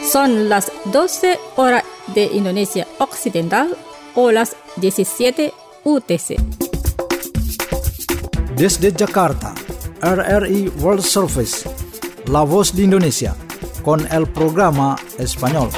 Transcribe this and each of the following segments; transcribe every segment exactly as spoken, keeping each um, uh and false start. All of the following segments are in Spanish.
Son las doce horas de Indonesia Occidental o las diecisiete U T C. Desde Jakarta, R R I World Service, La Voz de Indonesia, con el programa español.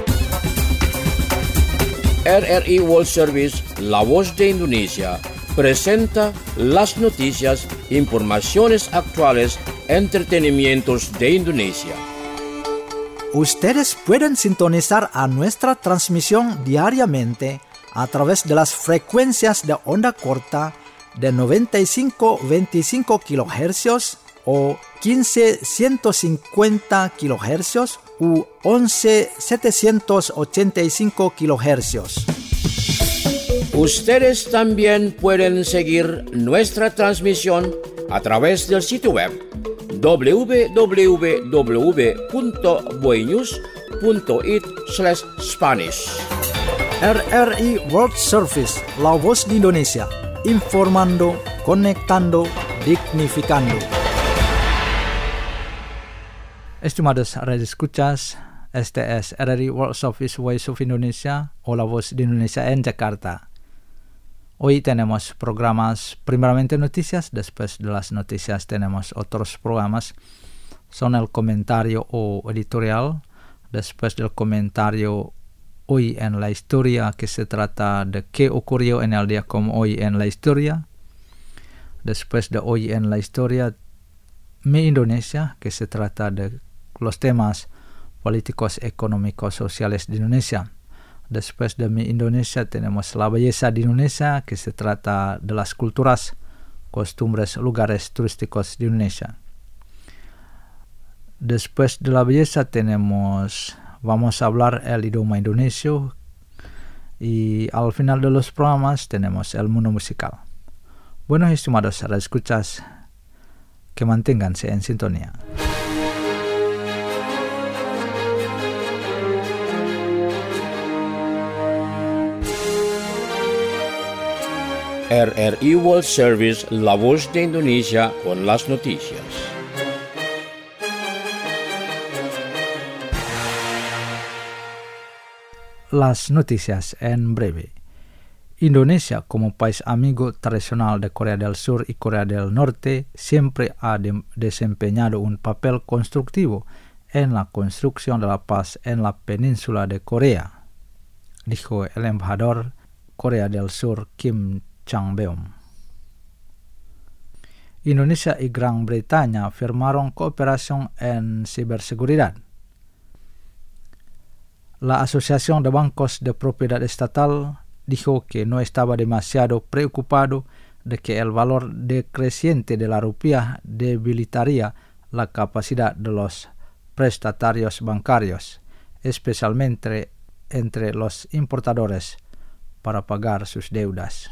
R R I World Service, La Voz de Indonesia, presenta las noticias, informaciones actuales, entretenimientos de Indonesia. Ustedes pueden sintonizar a nuestra transmisión diariamente a través de las frecuencias de onda corta de noventa y cinco punto veinticinco kilohercios o quince punto ciento cincuenta kilohercios u once punto setecientos ochenta y cinco kilohercios. Ustedes también pueden seguir nuestra transmisión a través del sitio web w w w punto boynews punto it slash Spanish. R R I World Service, La Voz de Indonesia, informando, conectando, dignificando. Estimados radioescuchas, este es R R I World Service Voice of Indonesia o La Voz de Indonesia en Jakarta. Hoy tenemos programas, primeramente noticias, después de las noticias tenemos otros programas. Son el comentario o editorial, después del comentario hoy en la historia, que se trata de qué ocurrió en el día como hoy en la historia. Después de hoy en la historia, Mi Indonesia, que se trata de los temas políticos, económicos, sociales de Indonesia. Después de Mi Indonesia tenemos La Belleza de Indonesia, que se trata de las culturas, costumbres, lugares turísticos de Indonesia. Después de La Belleza tenemos, vamos a hablar el idioma indonesio, y al final de los programas tenemos el mundo musical. Bueno, estimados radioescuchas, que manténganse en sintonía. R R I World Service, La Voz de Indonesia, con las noticias. Las noticias en breve. Indonesia, como país amigo tradicional de Corea del Sur y Corea del Norte, siempre ha de- desempeñado un papel constructivo en la construcción de la paz en la península de Corea, dijo el embajador Corea del Sur Kim Chang-beom. Indonesia y Gran Bretaña firmaron cooperación en ciberseguridad. La Asociación de Bancos de Propiedad Estatal dijo que no estaba demasiado preocupado de que el valor decreciente de la rupiah debilitaría la capacidad de los prestatarios bancarios, especialmente entre los importadores, para pagar sus deudas.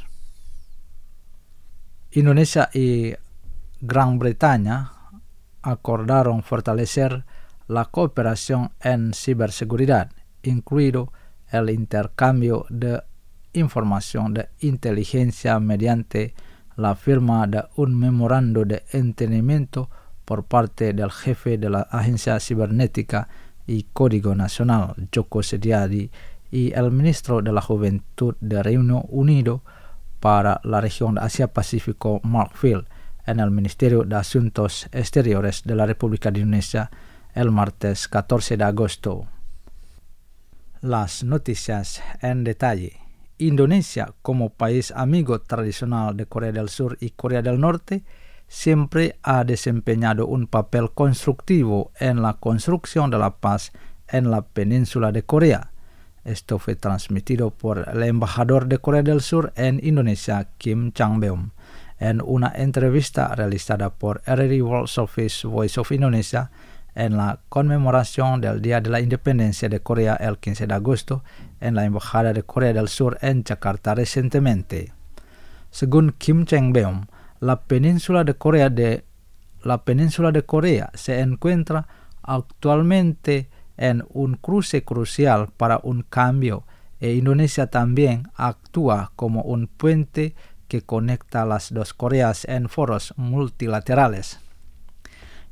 Indonesia y Gran Bretaña acordaron fortalecer la cooperación en ciberseguridad, incluido el intercambio de información de inteligencia mediante la firma de un memorando de entendimiento por parte del jefe de la Agencia Cibernética y Código Nacional, Joko Setiadi, y el ministro de la Juventud de Reino Unido para la región de Asia-Pacífico, Mark Field, en el Ministerio de Asuntos Exteriores de la República de Indonesia el martes catorce de agosto. Las noticias en detalle. Indonesia, como país amigo tradicional de Corea del Sur y Corea del Norte, siempre ha desempeñado un papel constructivo en la construcción de la paz en la península de Corea. Esto fue transmitido por el embajador de Corea del Sur en Indonesia, Kim Chang-beom, en una entrevista realizada por R R I World Service Voice of Indonesia en la conmemoración del Día de la Independencia de Corea el quince de agosto en la Embajada de Corea del Sur en Jakarta recientemente. Según Kim Chang-beom, la península de Corea de la península de Corea se encuentra actualmente en un cruce crucial para un cambio, e Indonesia también actúa como un puente que conecta las dos Coreas en foros multilaterales.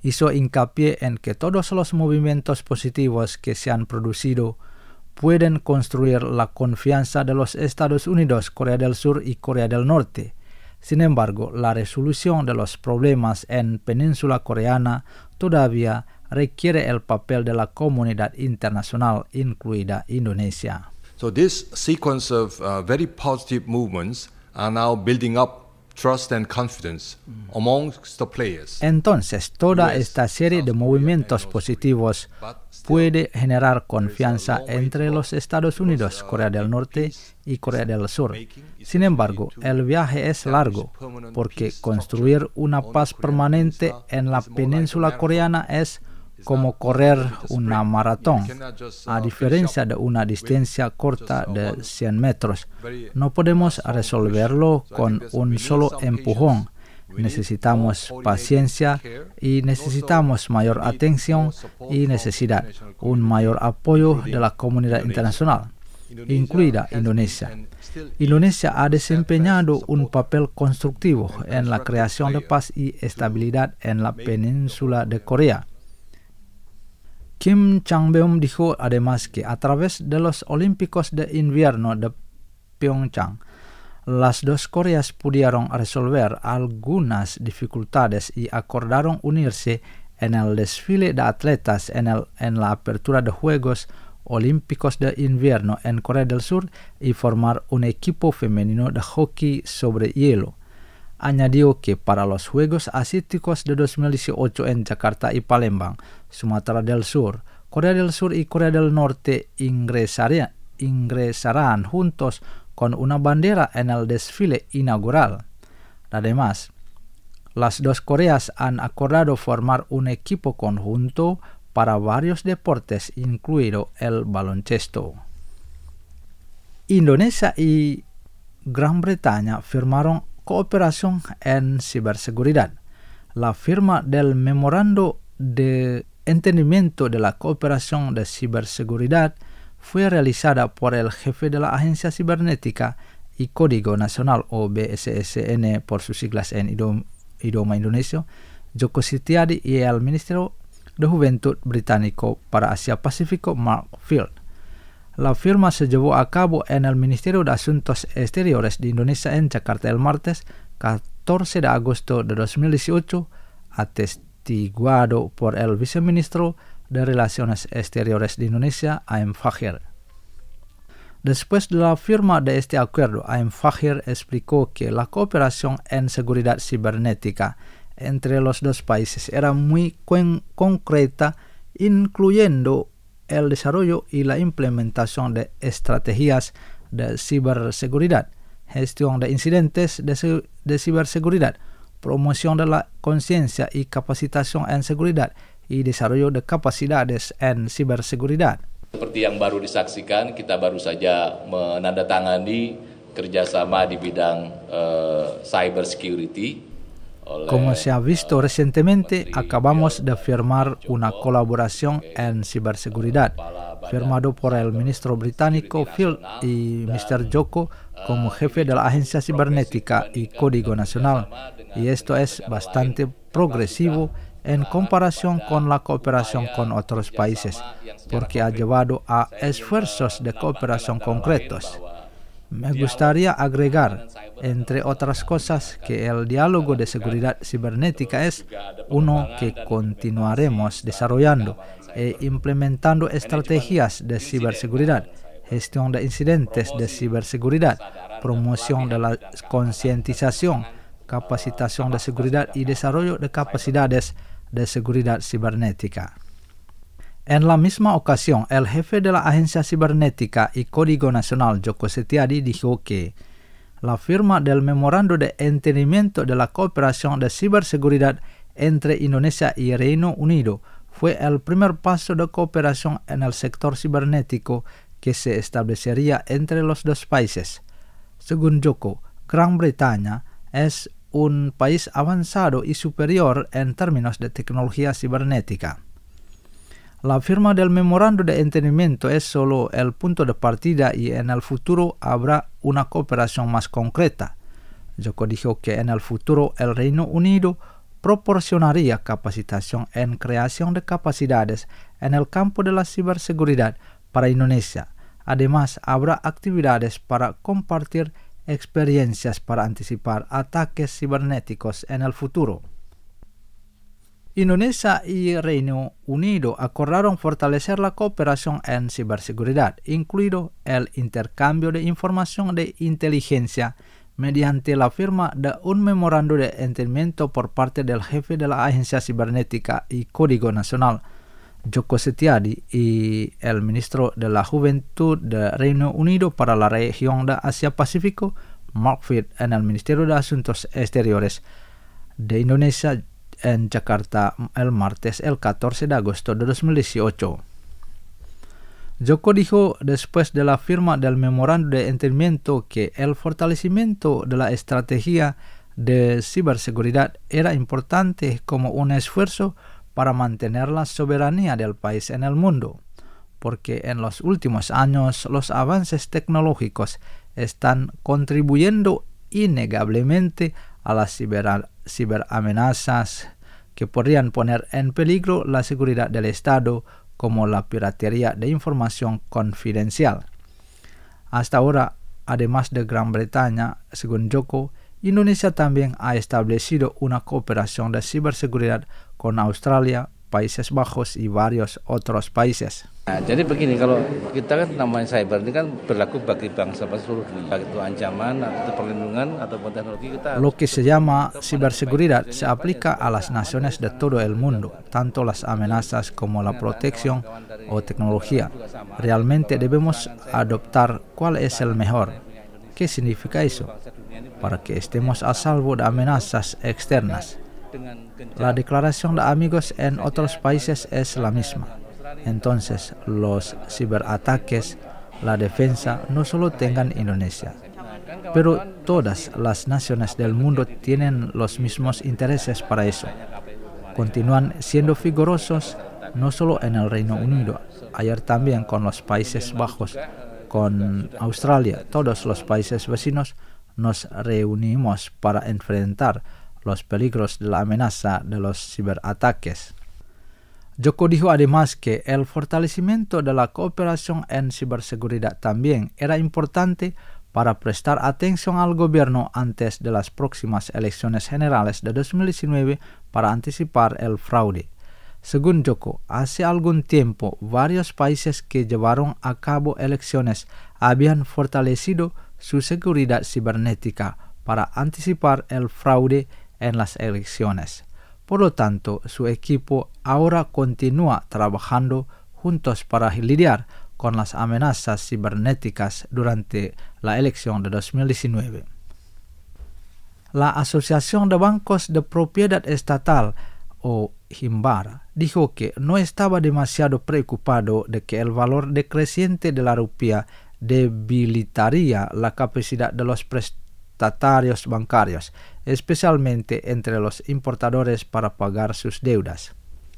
hizo hincapié en que todos los movimientos positivos que se han producido pueden construir la confianza de los Estados Unidos, Corea del Sur y Corea del Norte. Sin embargo, la resolución de los problemas en Península Coreana todavía requiere el papel de la comunidad internacional, incluida Indonesia. So this sequence of uh, very positive movements are now building up trust and confidence amongst the players. Entonces, toda esta serie de movimientos positivos puede generar confianza entre los Estados Unidos, Corea del Norte y Corea del Sur. Sin embargo, el viaje es largo, porque construir una paz permanente en la península coreana es como correr una maratón. A diferencia de una distancia corta de cien metros, no podemos resolverlo con un solo empujón. Necesitamos paciencia y necesitamos mayor atención y necesidad, un mayor apoyo de la comunidad internacional, incluida Indonesia. Indonesia ha desempeñado un papel constructivo en la creación de paz y estabilidad en la península de Corea. Kim Chang-beom dijo además que a través de los Olímpicos de Invierno de Pyeongchang, las dos Coreas pudieron resolver algunas dificultades y acordaron unirse en el desfile de atletas en, el, en la apertura de Juegos Olímpicos de Invierno en Corea del Sur y formar un equipo femenino de hockey sobre hielo. Añadió que para los Juegos Asiáticos de dos mil dieciocho en Jakarta y Palembang, Sumatra del Sur, Corea del Sur y Corea del Norte ingresarán, ingresarán juntos con una bandera en el desfile inaugural. Además, las dos Coreas han acordado formar un equipo conjunto para varios deportes, incluido el baloncesto. Indonesia y Gran Bretaña firmaron cooperación en ciberseguridad. La firma del Memorando de Entendimiento de la Cooperación de Ciberseguridad fue realizada por el jefe de la Agencia Cibernética y Código Nacional, o B S S N por sus siglas en idioma, idioma indonesio, Joko Setiadi, y el Ministerio de Juventud británico para Asia-Pacífico, Mark Field. La firma se llevó a cabo en el Ministerio de Asuntos Exteriores de Indonesia en Jakarta el martes catorce de agosto de dos mil dieciocho, atestiguado por el viceministro de Relaciones Exteriores de Indonesia, Aim Fahir. Después de la firma de este acuerdo, Aim Fahir explicó que la cooperación en seguridad cibernética entre los dos países era muy con- concreta, incluyendo el desarrollo y la implementación de estrategias de ciberseguridad, gestión de incidentes de, de ciberseguridad, promoción de la conciencia y capacitación en seguridad y desarrollo de capacidades en ciberseguridad. Seperti yang baru disaksikan, kita baru saja menandatangani kerjasama di bidang uh, cyber security. Como se ha visto recientemente, acabamos de firmar una colaboración en ciberseguridad, firmado por el ministro británico Phil y mister Joko como jefe de la Agencia Cibernética y Código Nacional, y esto es bastante progresivo en comparación con la cooperación con otros países, porque ha llevado a esfuerzos de cooperación concretos. Me gustaría agregar, entre otras cosas, que el diálogo de seguridad cibernética es uno que continuaremos desarrollando e implementando estrategias de ciberseguridad, gestión de incidentes de ciberseguridad, promoción de la concientización, capacitación de seguridad y desarrollo de capacidades de seguridad cibernética. En la misma ocasión, el jefe de la Agencia Cibernética y Código Nacional, Joko Setiadi, dijo que la firma del Memorando de Entendimiento de la Cooperación de Ciberseguridad entre Indonesia y Reino Unido fue el primer paso de cooperación en el sector cibernético que se establecería entre los dos países. Según Joko, Gran Bretaña es un país avanzado y superior en términos de tecnología cibernética. La firma del Memorando de Entendimiento es solo el punto de partida y en el futuro habrá una cooperación más concreta. Joko dijo que en el futuro el Reino Unido proporcionaría capacitación en creación de capacidades en el campo de la ciberseguridad para Indonesia. Además, habrá actividades para compartir experiencias para anticipar ataques cibernéticos en el futuro. Indonesia y Reino Unido acordaron fortalecer la cooperación en ciberseguridad, incluido el intercambio de información de inteligencia, mediante la firma de un memorando de entendimiento por parte del jefe de la Agencia Cibernética y Código Nacional, Joko Setiadi, y el ministro de la Juventud de Reino Unido para la región de Asia-Pacífico, Mark Field, en el Ministerio de Asuntos Exteriores de Indonesia en Jakarta el martes, el catorce de agosto de dos mil dieciocho. Joko dijo después de la firma del memorando de entendimiento que el fortalecimiento de la estrategia de ciberseguridad era importante como un esfuerzo para mantener la soberanía del país en el mundo, porque en los últimos años los avances tecnológicos están contribuyendo innegablemente a las ciber, ciberamenazas que podrían poner en peligro la seguridad del Estado, como la piratería de información confidencial. Hasta ahora, además de Gran Bretaña, según Joko, Indonesia también ha establecido una cooperación de ciberseguridad con Australia, Países Bajos y varios otros países. Nah, jadi begini, kalau kita kan namanya cyber ini kan berlaku bagi bangsa seluruh dunia, baik itu ancaman atau perlindungan ataupun teknologi kita. Lo que se llama ciberseguridad se aplica a las naciones de todo el mundo, tanto las amenazas como la protección o tecnología. Realmente debemos adoptar cuál es el mejor. ¿Qué significa eso? Para que estemos a salvo de amenazas externas. La declaración de amigos en otros países es la misma. Entonces, los ciberataques, la defensa, no solo tengan Indonesia, pero todas las naciones del mundo tienen los mismos intereses para eso. Continúan siendo vigorosos no solo en el Reino Unido, ayer también con los Países Bajos, con Australia, todos los países vecinos nos reunimos para enfrentar los peligros de la amenaza de los ciberataques. Joko dijo además que el fortalecimiento de la cooperación en ciberseguridad también era importante para prestar atención al gobierno antes de las próximas elecciones generales de dos mil diecinueve para anticipar el fraude. Según Joko, hace algún tiempo varios países que llevaron a cabo elecciones habían fortalecido su seguridad cibernética para anticipar el fraude en las elecciones. Por lo tanto, su equipo ahora continúa trabajando juntos para lidiar con las amenazas cibernéticas durante la elección de dos mil diecinueve. La Asociación de Bancos de Propiedad Estatal, o Himbara, dijo que no estaba demasiado preocupado de que el valor decreciente de la rupia debilitaría la capacidad de los prestatarios bancarios, especialmente entre los importadores para pagar sus deudas.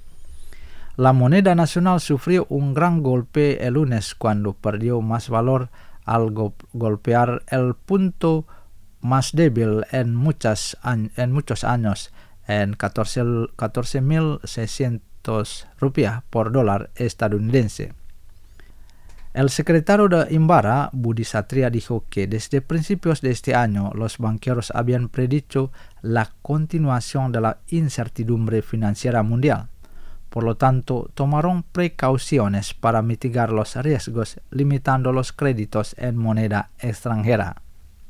La moneda nacional sufrió un gran golpe el lunes cuando perdió más valor al go- golpear el punto más débil en, muchas, en muchos años, en catorce mil seiscientos rupias por dólar estadounidense. El secretario de Himbara, Budi Satria, dijo que desde principios de este año los banqueros habían predicho la continuación de la incertidumbre financiera mundial. Por lo tanto, tomaron precauciones para mitigar los riesgos, limitando los créditos en moneda extranjera.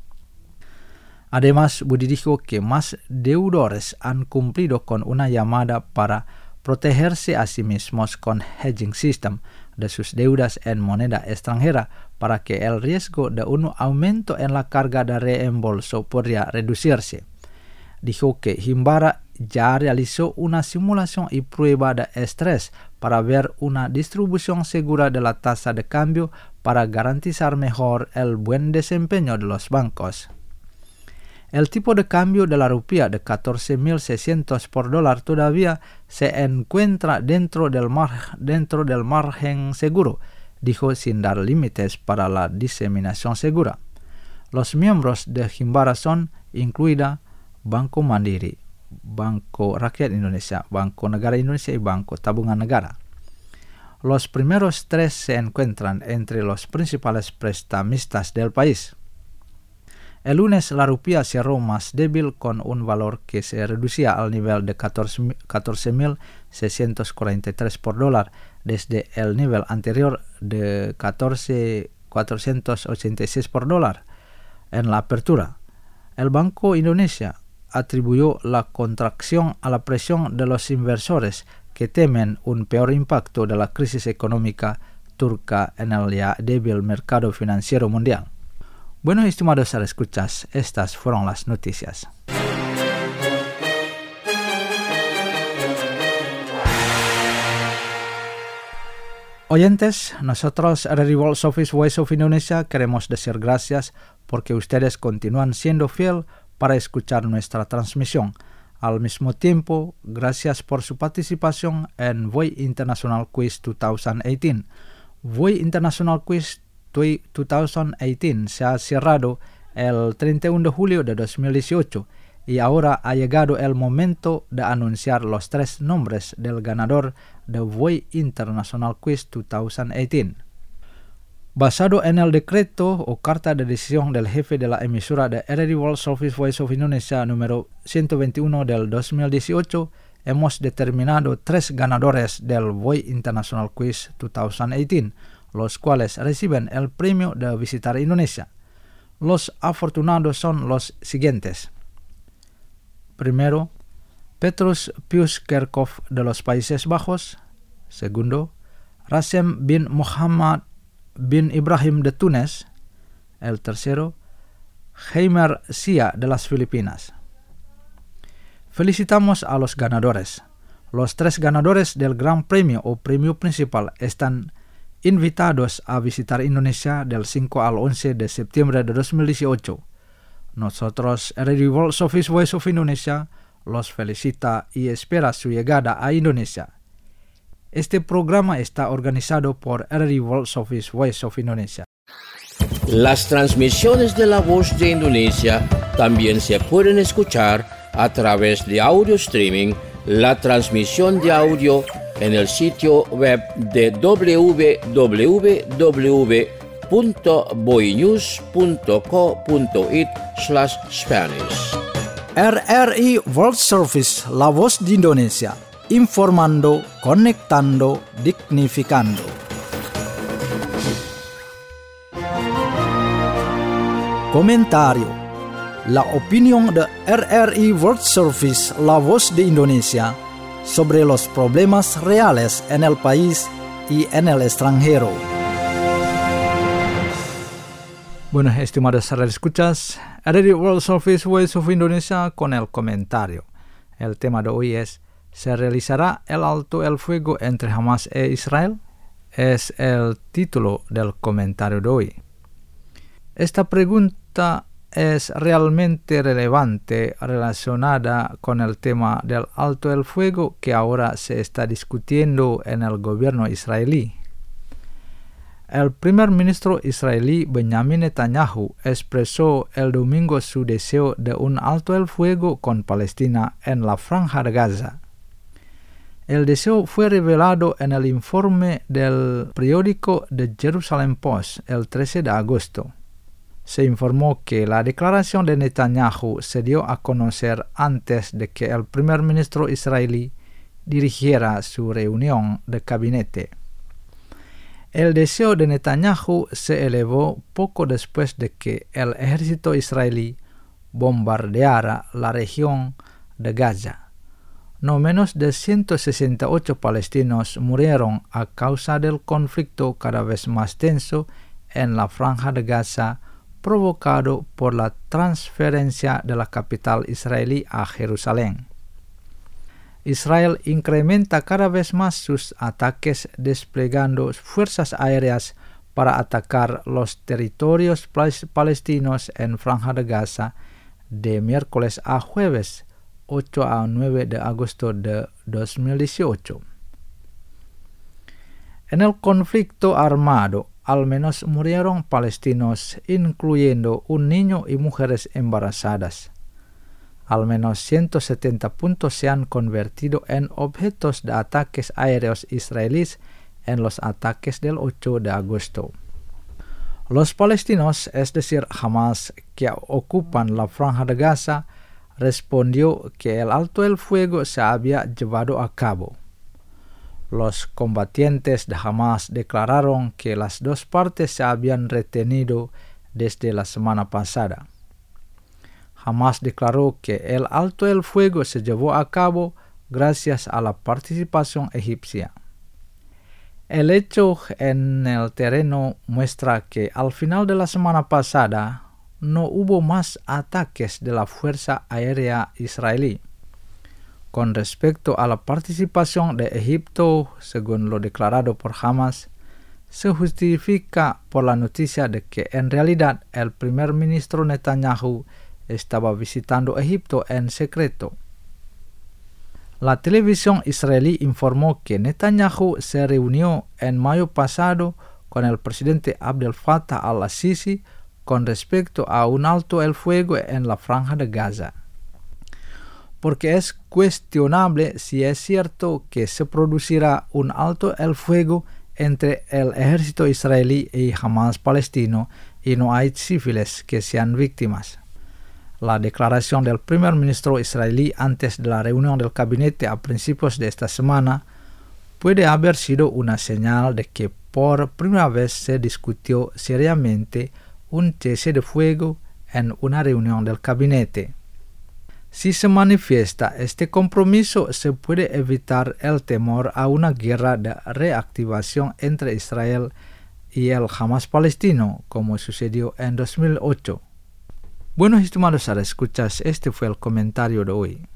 Además, Budi dijo que más deudores han cumplido con una llamada para protegerse a sí mismos con hedging system de sus deudas en moneda extranjera para que el riesgo de un aumento en la carga de reembolso podría reducirse. Dijo que Himbara ya realizó una simulación y prueba de estrés para ver una distribución segura de la tasa de cambio para garantizar mejor el buen desempeño de los bancos. El tipo de cambio de la rupia de catorce mil seiscientos por dólar todavía se encuentra dentro del, mar, dentro del margen seguro, dijo sin dar límites para la diseminación segura. Los miembros de Himbara son incluida Banco Mandiri, Banco Rakyat Indonesia, Banco Negara Indonesia y Banco Tabungan Negara. Los primeros tres se encuentran entre los principales prestamistas del país. El lunes la rupiah cerró más débil con un valor que se reducía al nivel de catorce mil seiscientos cuarenta y tres por dólar desde el nivel anterior de catorce mil cuatrocientos ochenta y seis por dólar en la apertura. El Banco Indonesia atribuyó la contracción a la presión de los inversores que temen un peor impacto de la crisis económica turca en el ya débil mercado financiero mundial. Bueno, estimados escuchas, estas fueron las noticias. Oyentes, nosotros, R R I World Service Voice of Indonesia, queremos decir gracias porque ustedes continúan siendo fiel para escuchar nuestra transmisión. Al mismo tiempo, gracias por su participación en V O I International Quiz dos mil dieciocho. V O I International Quiz dos mil dieciocho se ha cerrado el treinta y uno de julio de dos mil dieciocho y ahora ha llegado el momento de anunciar los tres nombres del ganador de V O I International Quiz dos mil dieciocho. Basado en el decreto o carta de decisión del jefe de la emisora de R R I World Service Voice of Indonesia número ciento veintiuno del dos mil dieciocho, hemos determinado tres ganadores del V O I International Quiz dos mil dieciocho, los cuales reciben el premio de visitar Indonesia. Los afortunados son los siguientes. Primero, Petrus Pius Kerkhoff de los Países Bajos. Segundo, Rasem bin Muhammad bin Ibrahim de Túnez. El tercero, Heimer Sia de las Filipinas. Felicitamos a los ganadores. Los tres ganadores del Gran Premio o Premio Principal están invitados a visitar Indonesia del cinco al once de septiembre de dos mil dieciocho. Nosotros, R R I World Service Voice of Indonesia, los felicita y espera su llegada a Indonesia. Este programa está organizado por R R I World Service Voice of Indonesia. Las transmisiones de La Voz de Indonesia también se pueden escuchar a través de audio streaming, la transmisión de audio en el sitio web de w w w punto boinews punto co punto it slash Spanish. R R I World Service, La Voz de Indonesia, informando, conectando, dignificando. Comentario. La opinión de R R I World Service, La Voz de Indonesia, sobre los problemas reales en el país y en el extranjero. Bueno, estimados escuchas, R R I World Service Voice of Indonesia con el comentario. El tema de hoy es: ¿se realizará el alto el fuego entre Hamas e Israel? Es el título del comentario de hoy. Esta pregunta es realmente relevante relacionada con el tema del alto el fuego que ahora se está discutiendo en el gobierno israelí. El primer ministro israelí Benjamin Netanyahu expresó el domingo su deseo de un alto el fuego con Palestina en la Franja de Gaza. El deseo fue revelado en el informe del periódico The Jerusalem Post el trece de agosto. Se informó que la declaración de Netanyahu se dio a conocer antes de que el primer ministro israelí dirigiera su reunión de gabinete. El deseo de Netanyahu se elevó poco después de que el ejército israelí bombardeara la región de Gaza. No menos de ciento sesenta y ocho palestinos murieron a causa del conflicto cada vez más tenso en la Franja de Gaza, provocado por la transferencia de la capital israelí a Jerusalén. Israel incrementa cada vez más sus ataques desplegando fuerzas aéreas para atacar los territorios palestinos en Franja de Gaza de miércoles a jueves ocho a nueve de agosto de dos mil dieciocho. En el conflicto armado, al menos murieron palestinos, incluyendo un niño y mujeres embarazadas. al menos ciento setenta puntos se han convertido en objetos de ataques aéreos israelíes en los ataques del ocho de agosto. Los palestinos, es decir, Hamas, que ocupan la Franja de Gaza, respondió que el alto el fuego se había llevado a cabo. Los combatientes de Hamas declararon que las dos partes se habían retenido desde la semana pasada. Hamas declaró que el alto el fuego se llevó a cabo gracias a la participación egipcia. El hecho en el terreno muestra que al final de la semana pasada no hubo más ataques de la Fuerza Aérea Israelí. Con respecto a la participación de Egipto, según lo declarado por Hamas, se justifica por la noticia de que en realidad el primer ministro Netanyahu estaba visitando Egipto en secreto. La televisión israelí informó que Netanyahu se reunió en mayo pasado con el presidente Abdel Fattah al-Sisi con respecto a un alto el fuego en la Franja de Gaza. Porque es cuestionable si es cierto que se producirá un alto el fuego entre el ejército israelí y Hamas palestino y no hay civiles que sean víctimas. La declaración del primer ministro israelí antes de la reunión del gabinete a principios de esta semana puede haber sido una señal de que por primera vez se discutió seriamente un cese de fuego en una reunión del gabinete. Si se manifiesta este compromiso, se puede evitar el temor a una guerra de reactivación entre Israel y el Hamas palestino, como sucedió en dos mil ocho. Bueno, estimados escuchas, este fue el comentario de hoy.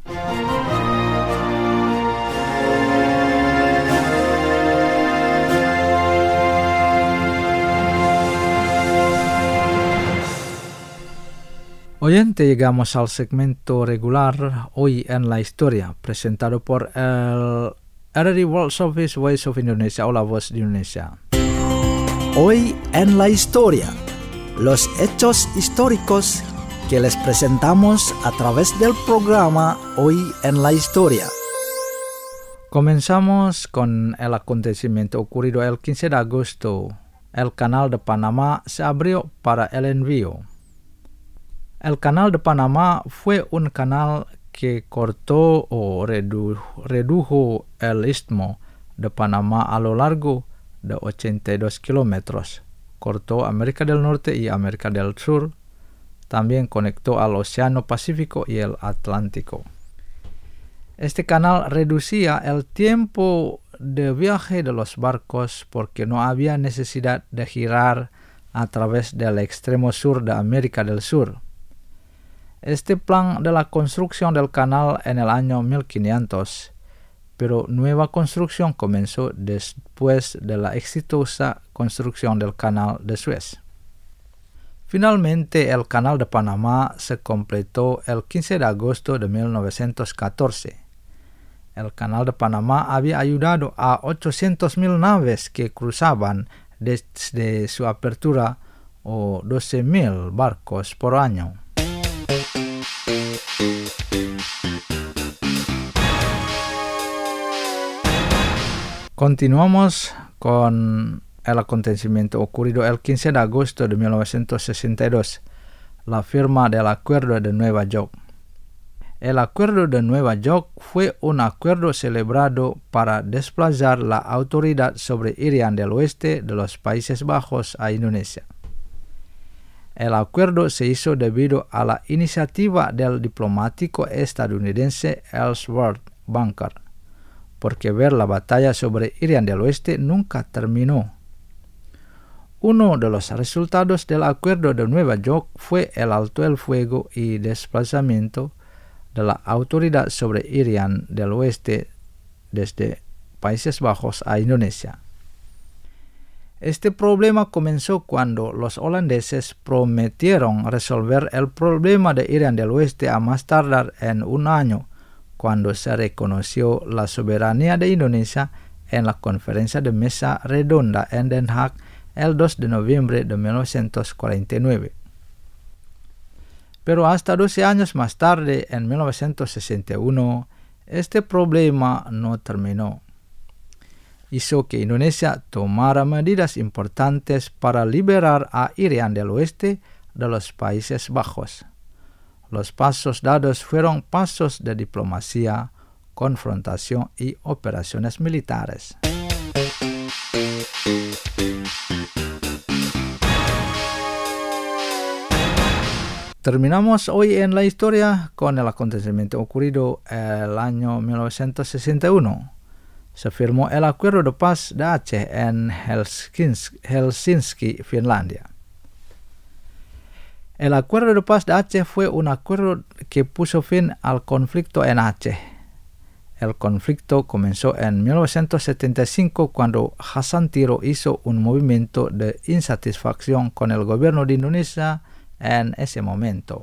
Oyente, llegamos al segmento regular Hoy en la Historia, presentado por el R R World Service Voice of Indonesia o la Voz de Indonesia. Hoy en la Historia, los hechos históricos que les presentamos a través del programa Hoy en la Historia. Comenzamos con el acontecimiento ocurrido el quince de agosto. El canal de Panamá se abrió para el envío. El canal de Panamá fue un canal que cortó o redu- redujo el istmo de Panamá a lo largo de ochenta y dos kilómetros. Cortó América del Norte y América del Sur. También conectó al Océano Pacífico y el Atlántico. Este canal reducía el tiempo de viaje de los barcos porque no había necesidad de girar a través del extremo sur de América del Sur. Este plan de la construcción del canal en el año mil quinientos, pero nueva construcción comenzó después de la exitosa construcción del canal de Suez. Finalmente, el canal de Panamá se completó el quince de agosto de mil novecientos catorce. El canal de Panamá había ayudado a ochocientas mil naves que cruzaban desde su apertura o doce mil barcos por año. Continuamos con el acontecimiento ocurrido el quince de agosto de mil novecientos sesenta y dos, la firma del Acuerdo de Nueva York. El Acuerdo de Nueva York fue un acuerdo celebrado para desplazar la autoridad sobre Irian del Oeste de los Países Bajos a Indonesia. El acuerdo se hizo debido a la iniciativa del diplomático estadounidense Ellsworth Bunker, porque ver la batalla sobre Irian del Oeste nunca terminó. Uno de los resultados del Acuerdo de Nueva York fue el alto el fuego y desplazamiento de la autoridad sobre Irian del Oeste desde Países Bajos a Indonesia. Este problema comenzó cuando los holandeses prometieron resolver el problema de Irian del Oeste a más tardar en un año, cuando se reconoció la soberanía de Indonesia en la conferencia de mesa redonda en Den Haag el dos de noviembre de mil novecientos cuarenta y nueve. Pero hasta doce años más tarde, en mil novecientos sesenta y uno, este problema no terminó. Hizo que Indonesia tomara medidas importantes para liberar a Irian del Oeste de los Países Bajos. Los pasos dados fueron pasos de diplomacia, confrontación y operaciones militares. Terminamos hoy en la historia con el acontecimiento ocurrido el año mil novecientos sesenta y uno. Se firmó el Acuerdo de Paz de Aceh en Helsinki, Helsinki, Finlandia. El Acuerdo de Paz de Aceh fue un acuerdo que puso fin al conflicto en Aceh. El conflicto comenzó en mil novecientos setenta y cinco cuando Hasan Tiro hizo un movimiento de insatisfacción con el gobierno de Indonesia en ese momento.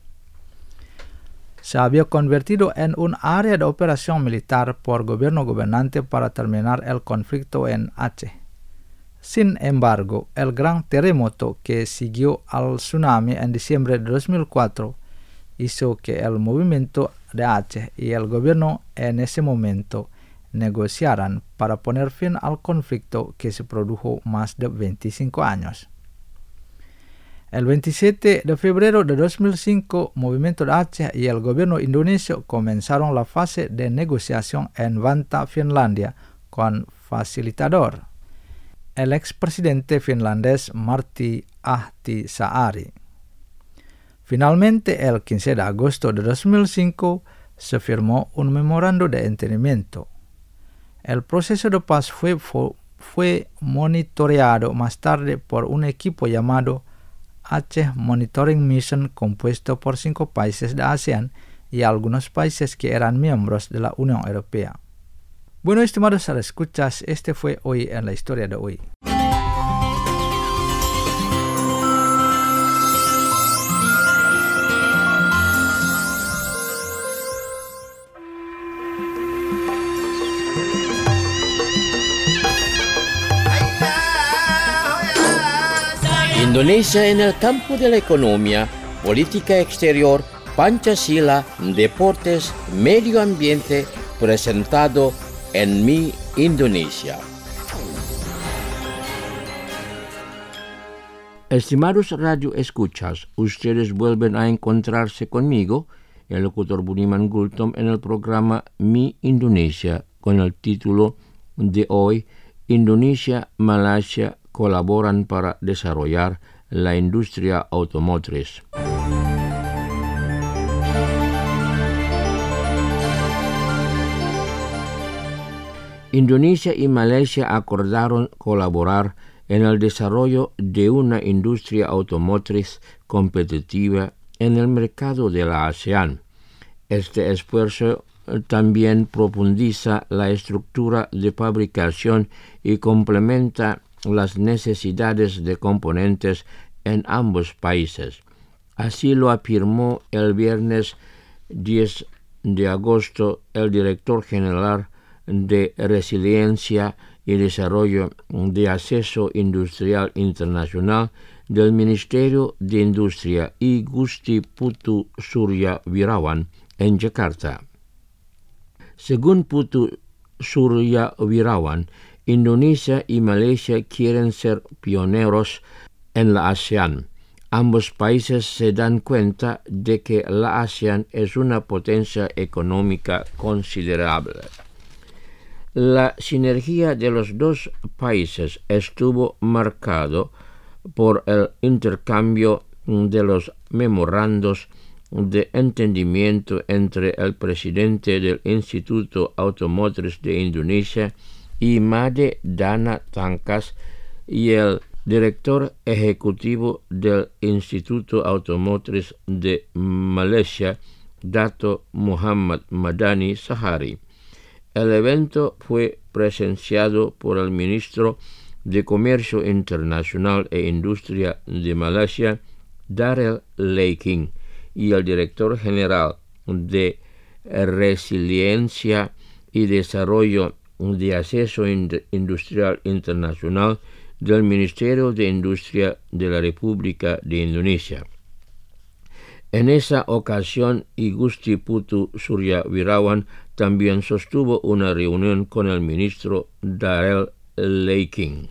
Se había convertido en un área de operación militar por gobierno gobernante para terminar el conflicto en Aceh. Sin embargo, el gran terremoto que siguió al tsunami en diciembre de dos mil cuatro hizo que el movimiento de Aceh y el gobierno en ese momento negociaran para poner fin al conflicto que se produjo más de veinticinco años. El veintisiete de febrero de dos mil cinco, el movimiento de Aceh y el gobierno indonesio comenzaron la fase de negociación en Vantaa, Finlandia, con facilitador, el expresidente finlandés Martti Ahtisaari. Finalmente, el quince de agosto de dos mil cinco, se firmó un memorando de entendimiento. El proceso de paz fue, fue monitoreado más tarde por un equipo llamado Aceh Monitoring Mission, compuesto por cinco países de ASEAN y algunos países que eran miembros de la Unión Europea. Bueno, estimados escuchas, este fue hoy en la historia de hoy. Indonesia en el campo de la economía, política exterior, Pancasila, deportes, medio ambiente, presentado en Mi Indonesia. Estimados radio escuchas, ustedes vuelven a encontrarse conmigo, el locutor Budiman Gultom, en el programa Mi Indonesia, con el título de hoy, Indonesia, Malasia, colaboran para desarrollar la industria automotriz. Indonesia y Malasia acordaron colaborar en el desarrollo de una industria automotriz competitiva en el mercado de la ASEAN. Este esfuerzo también profundiza la estructura de fabricación y complementa las necesidades de componentes en ambos países. Así lo afirmó el viernes diez de agosto el director general de Resiliencia y Desarrollo de Acceso Industrial Internacional del Ministerio de Industria, I Gusti Putu Surya Wirawan, en Jakarta. Según Putu Surya Wirawan, Indonesia y Malaysia quieren ser pioneros en la ASEAN. Ambos países se dan cuenta de que la ASEAN es una potencia económica considerable. La sinergia de los dos países estuvo marcado por el intercambio de los memorandos de entendimiento entre el presidente del Instituto Automotriz de Indonesia, Imade Dana Tangkas, y el director ejecutivo del Instituto Automotriz de Malaysia, Dato Muhammad Madani Sahari. El evento fue presenciado por el ministro de Comercio Internacional e Industria de Malasia, Darrell Leiking, y el director general de Resiliencia y Desarrollo de Acceso Industrial Internacional del Ministerio de Industria de la República de Indonesia. En esa ocasión, Igusti Putu Suryawirawan también sostuvo una reunión con el ministro Darrell Leiking.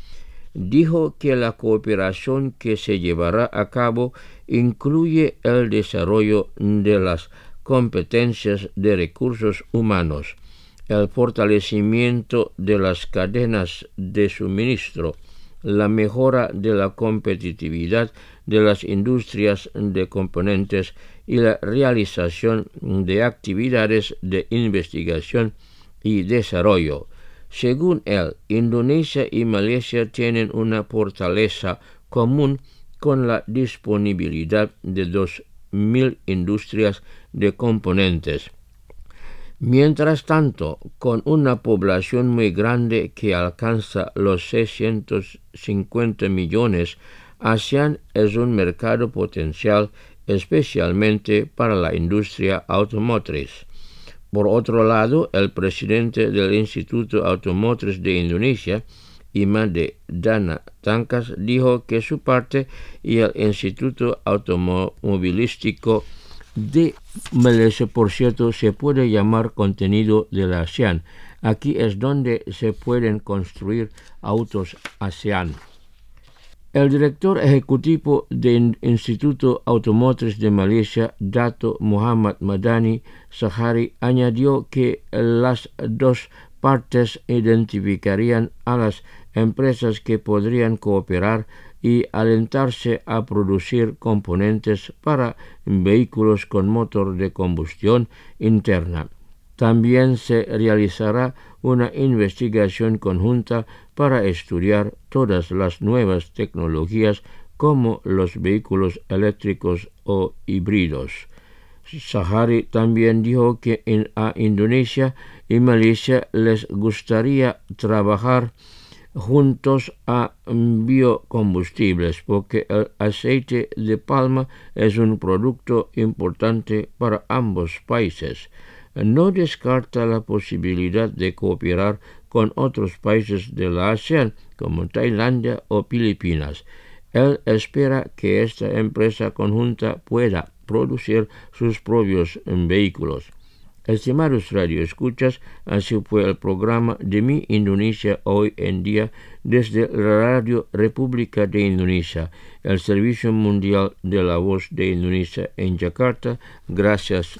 Dijo que la cooperación que se llevará a cabo incluye el desarrollo de las competencias de recursos humanos, el fortalecimiento de las cadenas de suministro, la mejora de la competitividad de las industrias de componentes y la realización de actividades de investigación y desarrollo. Según él, Indonesia y Malaysia tienen una fortaleza común con la disponibilidad de dos mil industrias de componentes. Mientras tanto, con una población muy grande que alcanza los seiscientos cincuenta millones, ASEAN es un mercado potencial especialmente para la industria automotriz. Por otro lado, el presidente del Instituto Automotriz de Indonesia, Imade Dana Tangkas, dijo que su parte y el Instituto Automovilístico de Malaysia, por cierto, se puede llamar contenido de la ASEAN. Aquí es donde se pueden construir autos ASEAN. El director ejecutivo del Instituto Automotriz de Malaysia, Dato Muhammad Madani Sahari, añadió que las dos partes identificarían a las empresas que podrían cooperar y alentarse a producir componentes para vehículos con motor de combustión interna. También se realizará una investigación conjunta para estudiar todas las nuevas tecnologías como los vehículos eléctricos o híbridos. Sahari también dijo que en, a Indonesia y Malaysia les gustaría trabajar juntos a biocombustibles porque el aceite de palma es un producto importante para ambos países. No descarta la posibilidad de cooperar con otros países de la ASEAN como Tailandia o Filipinas. Él espera que esta empresa conjunta pueda producir sus propios vehículos. Estimados radioescuchas, así fue el programa de Mi Indonesia Hoy en Día desde la Radio República de Indonesia, el Servicio Mundial de la Voz de Indonesia en Jakarta. Gracias.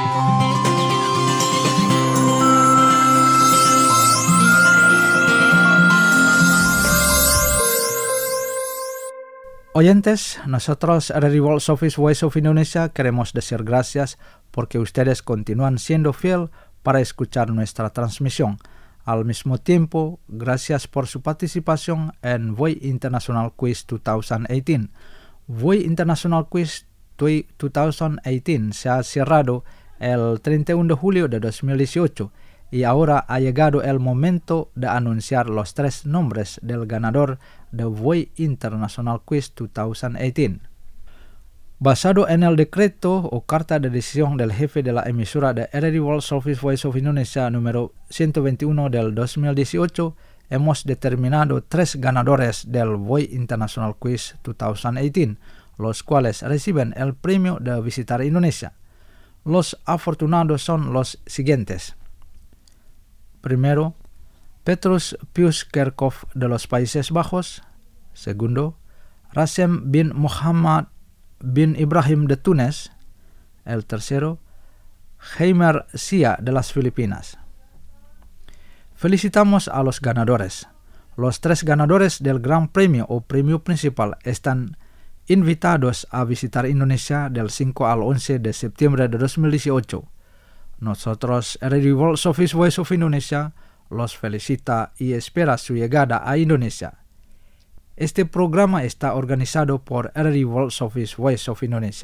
Oyentes, nosotros, R R World Service Voice of Indonesia, queremos decir gracias porque ustedes continúan siendo fiel para escuchar nuestra transmisión. Al mismo tiempo, gracias por su participación en V O I International Quiz dos mil dieciocho. V O I International Quiz dos mil dieciocho se ha cerrado el treinta y uno de julio de dos mil dieciocho y ahora ha llegado el momento de anunciar los tres nombres del ganador de V O I International Quiz dos mil dieciocho. Basado en el decreto o carta de decisión del jefe de la emisora de R R World Service Voice of Indonesia número ciento veintiuno del dos mil dieciocho, hemos determinado tres ganadores del V O I International Quiz dos mil dieciocho, los cuales reciben el premio de visitar Indonesia. Los afortunados son los siguientes. Primero, Petrus Pius Kerkhoff de los Países Bajos. Segundo, Rasem bin Muhammad bin Ibrahim de Túnez. El tercero, Heimer Sia de las Filipinas. Felicitamos a los ganadores. Los tres ganadores del Gran Premio o Premio Principal están invitados a visitar Indonesia del cinco al once de septiembre de dos mil dieciocho. Nosotros, R R World Service Voice of Indonesia, los felicita y espera su llegada a Indonesia. Este programa está organizado por R R World Service Voice of Indonesia.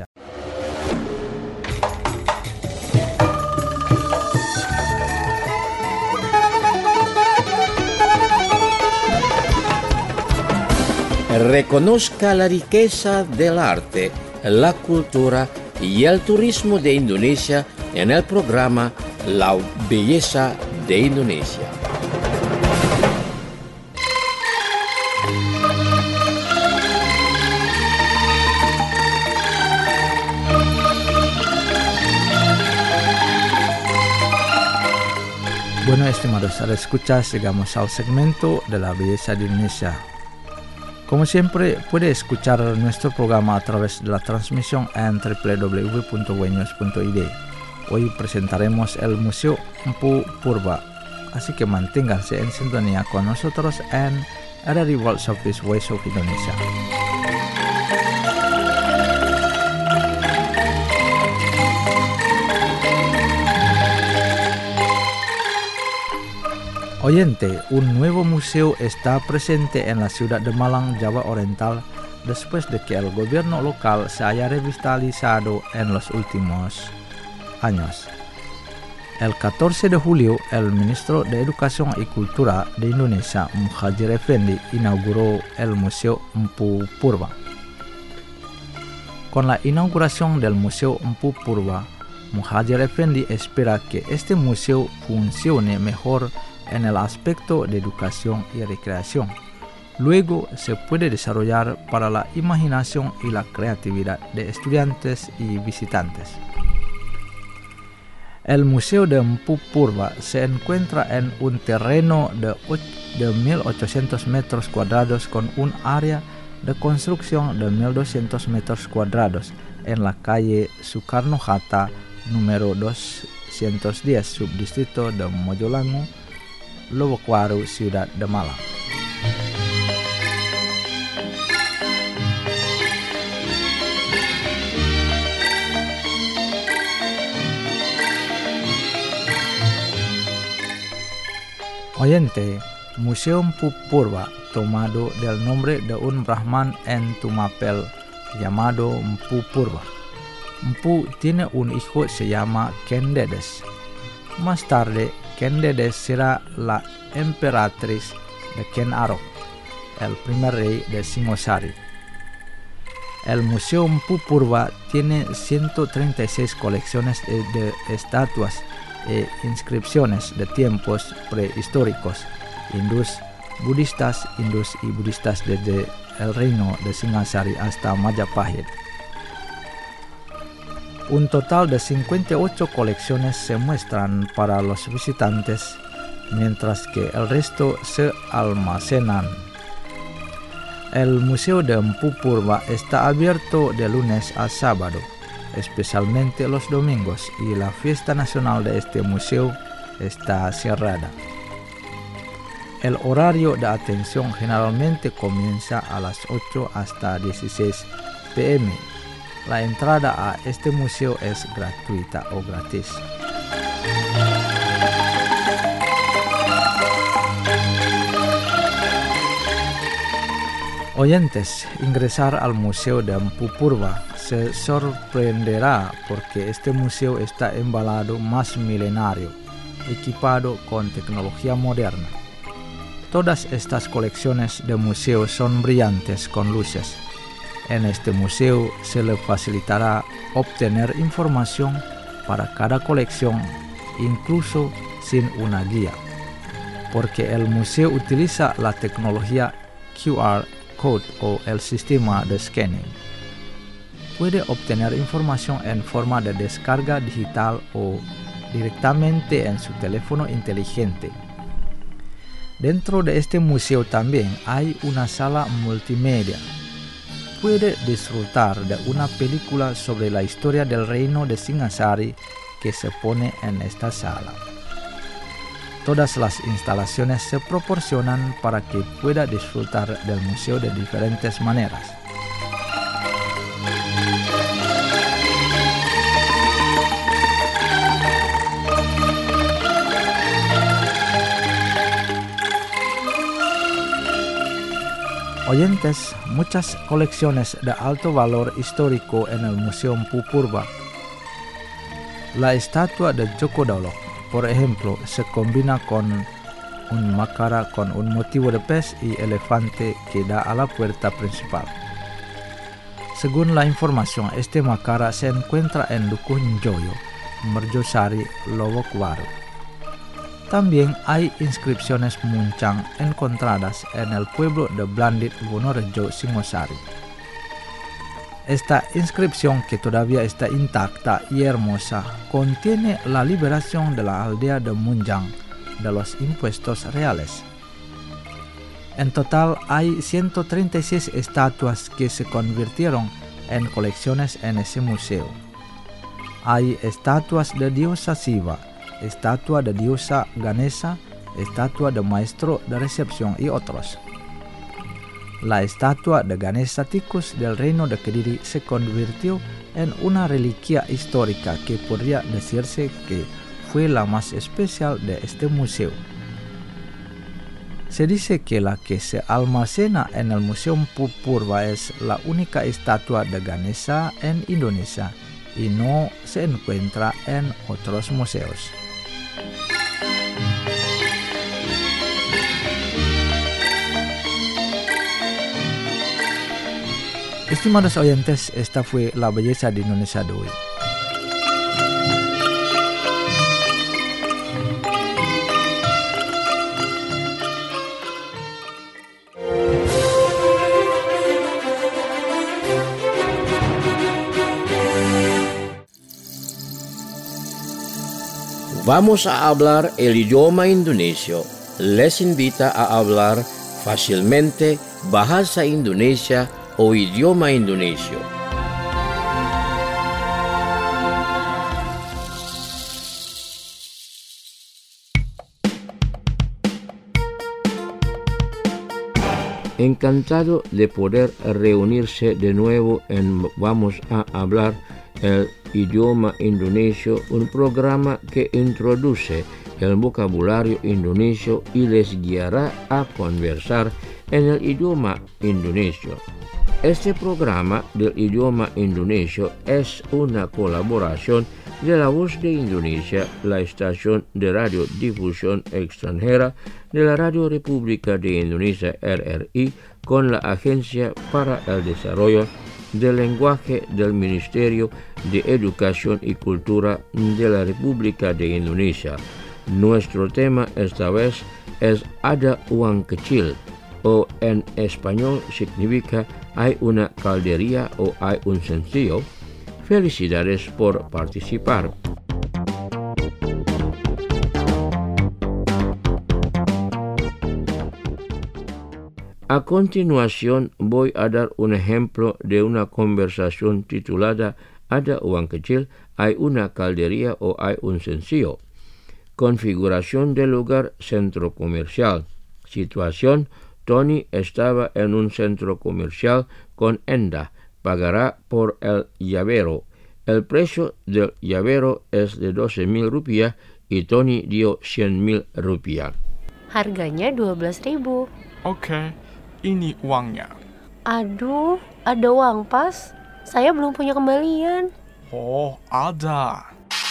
Reconozca la riqueza del arte, la cultura y el turismo de Indonesia en el programa La Belleza de Indonesia. Bueno, estimados escuchas, llegamos al segmento de la belleza de Indonesia. Como siempre, puede escuchar nuestro programa a través de la transmisión en doble u doble u doble u punto buenews punto i d. Hoy presentaremos el Museo Mpu Purba, así que manténganse en sintonía con nosotros en R R I World Service Voice of Indonesia. Oyente, un nuevo museo está presente en la ciudad de Malang, Java Oriental, después de que el gobierno local se haya revitalizado en los últimos años. El catorce de julio, el ministro de Educación y Cultura de Indonesia, Muhadjir Effendi, inauguró el Museo Mpu Purba. Con la inauguración del Museo Mpu Purba, Muhadjir Effendi espera que este museo funcione mejor en el aspecto de educación y recreación. Luego se puede desarrollar para la imaginación y la creatividad de estudiantes y visitantes. El Museo de Mpu Purba se encuentra en un terreno de, de mil ochocientos metros cuadrados con un área de construcción de mil doscientos metros cuadrados en la calle Soekarno-Hatta número doscientos diez, subdistrito de Mojolangu, Lobokwaru, Ciudad de Malang. Oyente, Museo Mpu Purba, tomado del nombre de un brahman en Tumapel llamado Mpu Purba. Mpu tiene un hijo, se llama Kendedes. Más tarde, Kendedes será la emperatriz de Ken Arok, el primer rey de Singosari. El Museo Mpu Purba tiene ciento treinta y seis colecciones de, de estatuas e inscripciones de tiempos prehistóricos, hindús, budistas, hindús y budistas desde el reino de Singasari hasta Majapahit. Un total de cincuenta y ocho colecciones se muestran para los visitantes, mientras que el resto se almacenan. El Museo de Mpu Purba está abierto de lunes a sábado, especialmente los domingos, y la fiesta nacional de este museo está cerrada. El horario de atención generalmente comienza a las ocho hasta dieciséis p m La entrada a este museo es gratuita o gratis. Oyentes, ingresar al Museo de Mpu Purba se sorprenderá porque este museo está embalado más milenario, equipado con tecnología moderna. Todas estas colecciones de museos son brillantes con luces. En este museo se le facilitará obtener información para cada colección, incluso sin una guía, porque el museo utiliza la tecnología Q R Code o el sistema de scanning. Puede obtener información en forma de descarga digital o directamente en su teléfono inteligente. Dentro de este museo también hay una sala multimedia. Puede disfrutar de una película sobre la historia del reino de Singasari que se pone en esta sala. Todas las instalaciones se proporcionan para que pueda disfrutar del museo de diferentes maneras. Oyentes, muchas colecciones de alto valor histórico en el Museo Mpu Purba. La estatua de Joko Daulok, por ejemplo, se combina con un makara con un motivo de pez y elefante que da a la puerta principal. Según la información, este makara se encuentra en Dukuh Joyo, Merjosari, Lobokwaru. También hay inscripciones Muncang encontradas en el pueblo de Blandit, Wonorejo, Singosari. Esta inscripción, que todavía está intacta y hermosa, contiene la liberación de la aldea de Munjang de los impuestos reales. En total hay ciento treinta y seis estatuas que se convirtieron en colecciones en ese museo. Hay estatuas de diosa Shiva, estatua de diosa Ganesha, estatua de maestro de recepción y otros. La estatua de Ganesha Ticus del reino de Kediri se convirtió en una reliquia histórica que podría decirse que fue la más especial de este museo. Se dice que la que se almacena en el Museo Purba es la única estatua de Ganesha en Indonesia y no se encuentra en otros museos. Estimados oyentes, esta fue la belleza de Indonesia de hoy. Vamos a hablar el idioma indonesio. Les invita a hablar fácilmente bahasa Indonesia o idioma indonesio. Encantado de poder reunirse de nuevo en Vamos a hablar el idioma indonesio, un programa que introduce el vocabulario indonesio y les guiará a conversar en el idioma indonesio. Este programa del idioma indonesio es una colaboración de La Voz de Indonesia, la estación de radiodifusión extranjera de la Radio República de Indonesia R R I, con la Agencia para el Desarrollo del Lenguaje del Ministerio de Educación y Cultura de la República de Indonesia. Nuestro tema esta vez es Ada Uang Kecil, o en español significa hay una caldería o hay un sencillo. Felicidades por participar. A continuación voy a dar un ejemplo de una conversación titulada Ada uang kecil, hay una caldería o hay un sencillo. Configuración del lugar: centro comercial. Situación: Tony estaba en un centro comercial con Enda. Pagará por el llavero. El precio del llavero es de doce mil rupiah y Tony dio cien mil rupiah. Harganya dua belas ribu. Oke, ini uangnya. Aduh, ada uang pas? Saya belum punya kembalian. Oh, ada.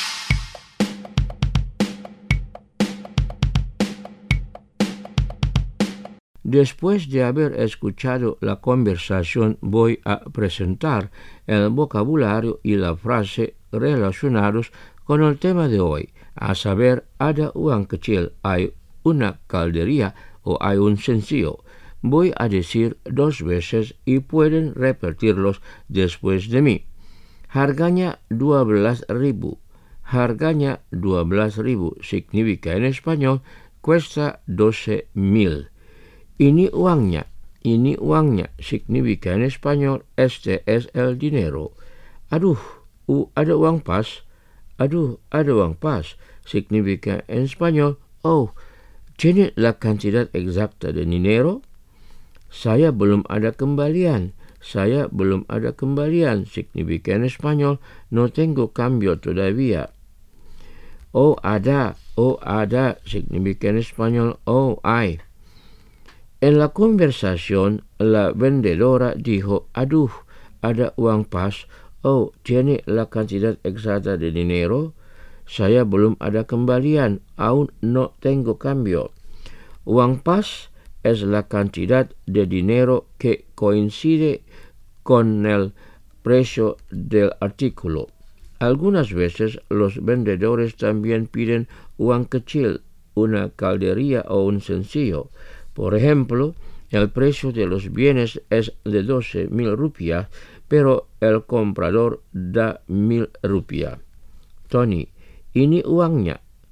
Después de haber escuchado la conversación, voy a presentar el vocabulario y la frase relacionados con el tema de hoy, a saber, ada uang kecil, hay una caldería o hay un sencillo. Voy a decir dos veces y pueden repetirlos después de mí. Harganya dua belas ribu. Harganya dua belas ribu significa en español cuesta doce mil. Ini uangnya. Ini uangnya significa en español este es el dinero. Aduh, uh, ada uang pas. Aduh, ada uang pas significa en español oh, ¿tiene la cantidad exacta de dinero? Saya belum ada kembalian. Saya belum ada kembalian significa en español no tengo cambio todavía. Oh, ada. Oh, ada significa en español oh, hay. En la conversación, la vendedora dijo, aduh, ada uang pas. Oh, ¿tiene la cantidad exacta de dinero? Saya belum ada kembalian, aún no tengo cambio. Uang pas es la cantidad de dinero que coincide con el precio del artículo. Algunas veces los vendedores también piden uang kecil, una caldería o un sencillo. Por ejemplo, el precio de los bienes es de doce mil rupiah, pero el comprador da mil rupiah. Tony, ini uangnya.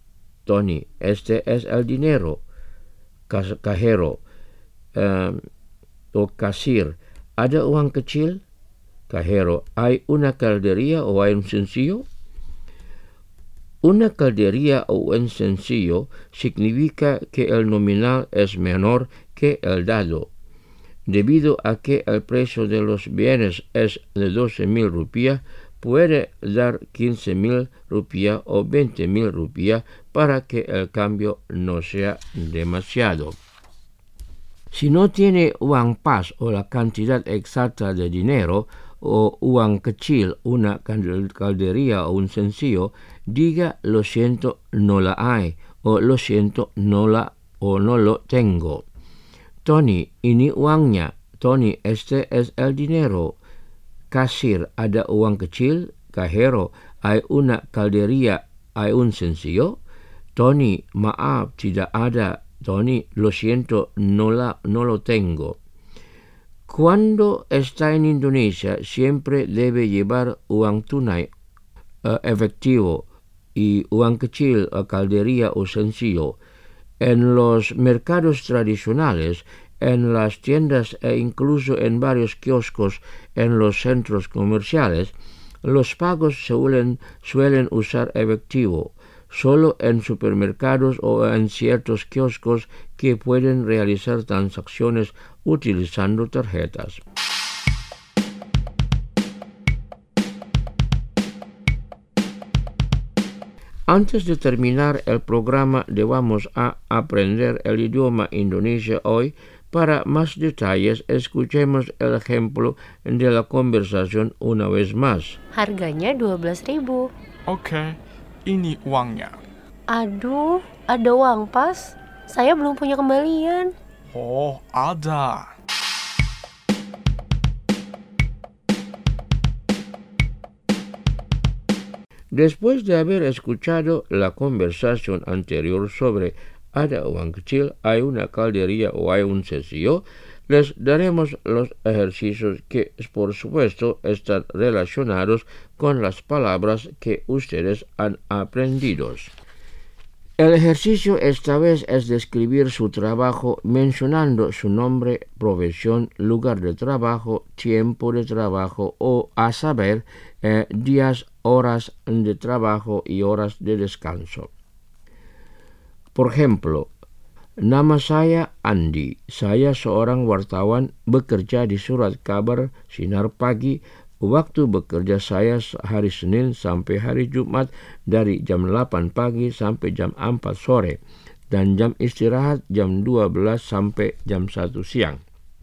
Tony, este es el dinero. Cajero um, o casir, ¿ada uang kecil? Cajero, ¿hay una caldería o hay un sencillo? Una caldería o un sencillo significa que el nominal es menor que el dado. Debido a que el precio de los bienes es de doce mil rupias, puede dar quince mil rupias o veinte mil rupias para que el cambio no sea demasiado. Si no tiene uang pas o la cantidad exacta de dinero, o uang kecil, una caldería o un sencillo, diga lo siento, no la hay, o lo siento, no la o no lo tengo. Tony, ini uangnya. Tony, este es el dinero. Kasir, ada uang kecil? Cajero, hay una caldería, hay un sencillo? Tony, maaf, tidak ada. Tony, lo siento, no, la, no lo tengo. Cuando está en Indonesia, siempre debe llevar uang tunai, uh, efectivo, y uang kecil, uh, caldería o sencillo. En los mercados tradicionales, en las tiendas e incluso en varios kioscos en los centros comerciales, los pagos suelen, suelen usar efectivo. Solo en supermercados o en ciertos kioscos que pueden realizar transacciones utilizando tarjetas. Antes de terminar el programa, vamos a aprender el idioma indonesio hoy. Para más detalles, escuchemos el ejemplo de la conversación una vez más. Harganya dua belas ribu. Oke, ini uangnya. Aduh, ada uang pas. Saya belum punya kembalian. Oh, ada. Después de haber escuchado la conversación anterior sobre ada uang kecil, hay una caldería o hay un sencillo, les daremos los ejercicios que, por supuesto, están relacionados con las palabras que ustedes han aprendido. El ejercicio esta vez es describir su trabajo mencionando su nombre, profesión, lugar de trabajo, tiempo de trabajo o, a saber, eh, días, horas de trabajo y horas de descanso. Por ejemplo, nama saya Andi. Saya seorang wartawan bekerja di surat kabar Sinar Pagi. Waktu bekerja saya hari Senin sampai hari Jumat dari jam delapan pagi sampai jam empat sore dan jam istirahat jam dua belas sampai jam satu siang.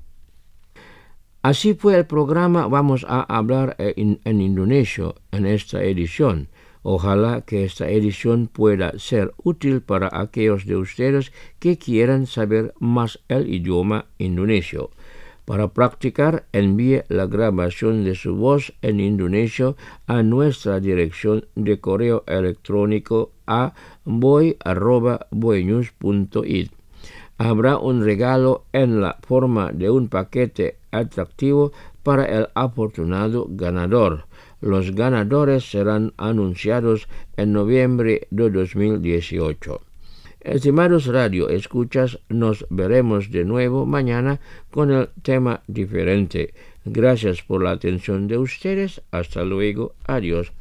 Así fue el programa. Vamos a hablar en, en Indonesia en esta edición. Ojalá que esta edición pueda ser útil para aquellos de ustedes que quieran saber más el idioma indonesio. Para practicar, envíe la grabación de su voz en indonesio a nuestra dirección de correo electrónico a boy arroba boynews punto it. Habrá un regalo en la forma de un paquete atractivo para el afortunado ganador. Los ganadores serán anunciados en noviembre de dos mil dieciocho. Estimados radio escuchas, nos veremos de nuevo mañana con el tema diferente. Gracias por la atención de ustedes. Hasta luego. Adiós.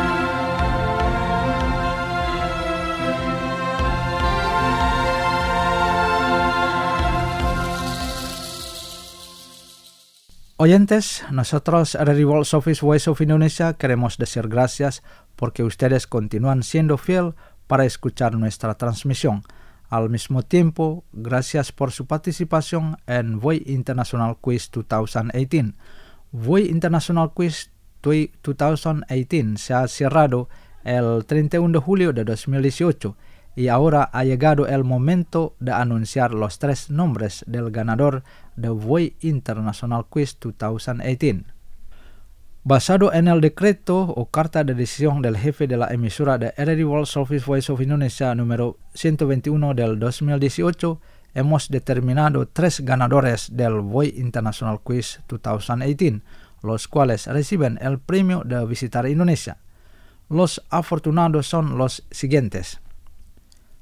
Oyentes, nosotros, Radio World Service Voice of Indonesia, queremos decir gracias porque ustedes continúan siendo fiel para escuchar nuestra transmisión. Al mismo tiempo, gracias por su participación en V O I International Quiz dos mil dieciocho. V O I International Quiz dos mil dieciocho se ha cerrado el treinta y uno de julio de dos mil dieciocho y ahora ha llegado el momento de anunciar los tres nombres del ganador de V O I International Quiz dos mil dieciocho. Basado en el decreto o carta de decisión del jefe de la emisora de R D World Service Voice of Indonesia número ciento veintiuno del dos mil dieciocho, hemos determinado tres ganadores del V O I International Quiz dos mil dieciocho, los cuales reciben el premio de visitar Indonesia. Los afortunados son los siguientes: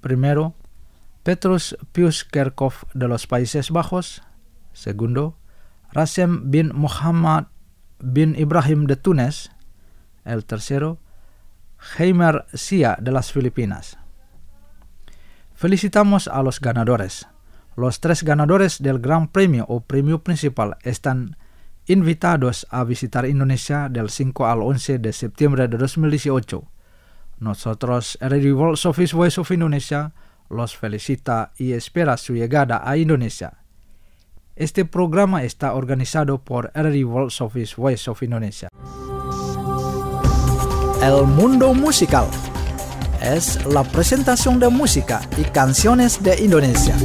Primero, Petrus Pius Kerkhoff de los Países Bajos. Segundo, Rassem bin Muhammad bin Ibrahim de Túnez. El tercero, Heimer Sia de las Filipinas. Felicitamos a los ganadores. Los tres ganadores del Gran Premio o Premio Principal están invitados a visitar Indonesia del cinco al once de septiembre de dos mil dieciocho. Nosotros, R D World Service Voice of Indonesia, los felicita y espera su llegada a Indonesia. Este programa está organizado por R D World Service Voice of Indonesia. El mundo musical es la presentación de música y canciones de Indonesia.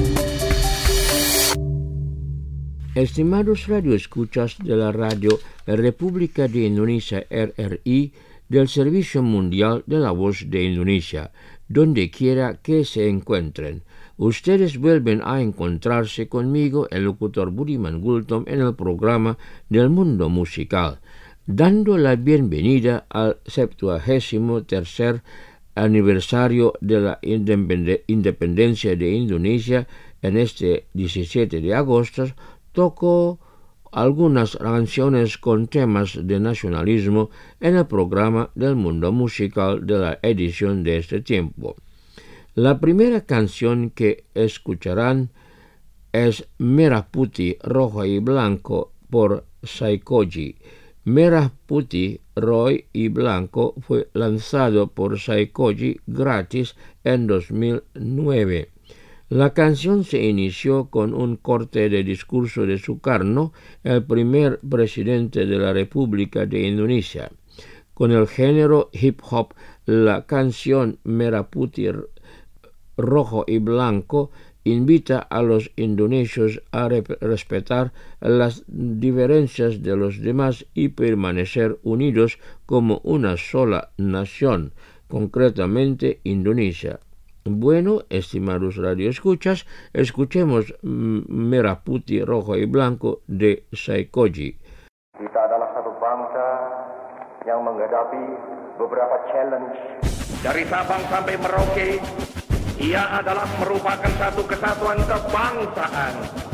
Estimados radioescuchas de la Radio República de Indonesia R R I del Servicio Mundial de la Voz de Indonesia, donde quiera que se encuentren, ustedes vuelven a encontrarse conmigo, el locutor Budiman Gultom, en el programa del mundo musical, dando la bienvenida al septuagésimo tercer aniversario de la independencia de Indonesia. En este diecisiete de agosto toco algunas canciones con temas de nacionalismo en el programa del mundo musical de la edición de este tiempo. La primera canción que escucharán es Merah Putih, Rojo y Blanco por Saikoji. Merah Putih, Rojo y Blanco fue lanzado por Saikoji gratis en dos mil nueve. La canción se inició con un corte de discurso de Sukarno, el primer presidente de la República de Indonesia. Con el género hip hop, la canción Merah Putih, Rojo y Blanco invita a los indonesios a respetar las diferencias de los demás y permanecer unidos como una sola nación, concretamente Indonesia. Bueno, estimados radioescuchas, escuchemos Merah Putih, Rojo y Blanco de Saikoji. Kita adalah satu bangsa yang menghadapi beberapa challenge. Dari Sabang sampai Merauke, ia adalah merupakan satu kesatuan kebangsaan.